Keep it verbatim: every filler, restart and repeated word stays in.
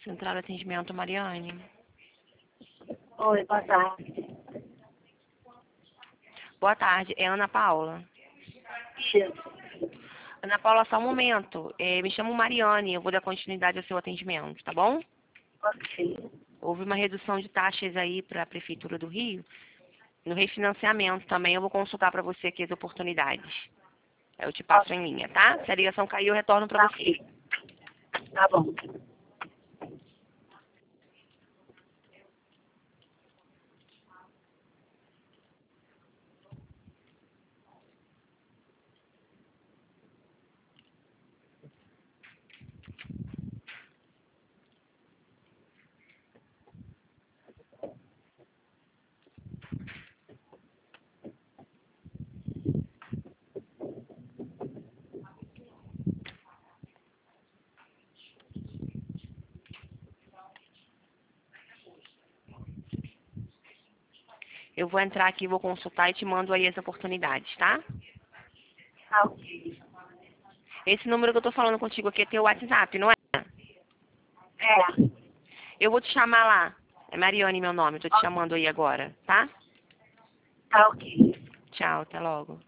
Central de Atendimento, Mariane. Oi, boa tarde. Boa tarde, é Ana Paula. Isso. Ana Paula, só um momento. É, me chamo Mariane, eu vou dar continuidade ao seu atendimento, tá bom? Ok. Houve uma redução de taxas aí para a Prefeitura do Rio. No refinanciamento também eu vou consultar para você aqui as oportunidades. Eu te passo em linha, tá? Se a ligação cair, eu retorno para Tá você. ok. Tá bom. Eu vou entrar aqui, vou consultar e te mando aí as oportunidades, tá? Tá ok. Esse número que eu tô falando contigo aqui é teu WhatsApp, não é? É. Eu vou te chamar lá. É Mariane meu nome, eu tô te chamando aí agora, tá? Tá ok. Tchau, até logo.